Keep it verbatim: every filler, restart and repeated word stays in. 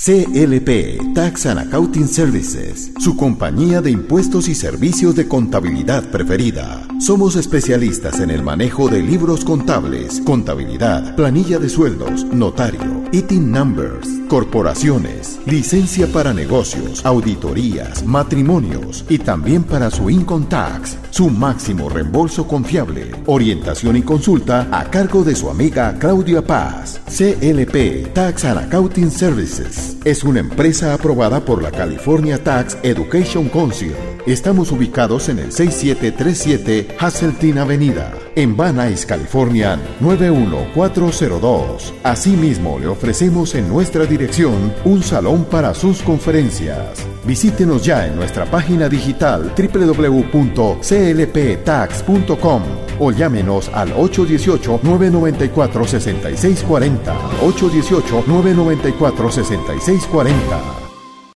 C L P Tax and Accounting Services, su compañía de impuestos y servicios de contabilidad preferida. Somos especialistas en el manejo de libros contables, contabilidad, planilla de sueldos, notario, I T I N numbers, corporaciones, licencia para negocios, auditorías, matrimonios y también para su income tax. Su máximo reembolso confiable, orientación y consulta a cargo de su amiga Claudia Paz. C L P Tax and Accounting Services es una empresa aprobada por la California Tax Education Council. Estamos ubicados en el seis siete tres siete Hazeltine Avenida, en Van Nuys, California, nueve uno cuatro cero dos. Asimismo, le ofrecemos en nuestra dirección un salón para sus conferencias. Visítenos ya en nuestra página digital doble u doble u doble u punto c l p tax punto com o llámenos al ocho uno ocho, nueve nueve cuatro, seis seis cuatro cero, ocho uno ocho, nueve nueve cuatro, seis seis cuatro cero.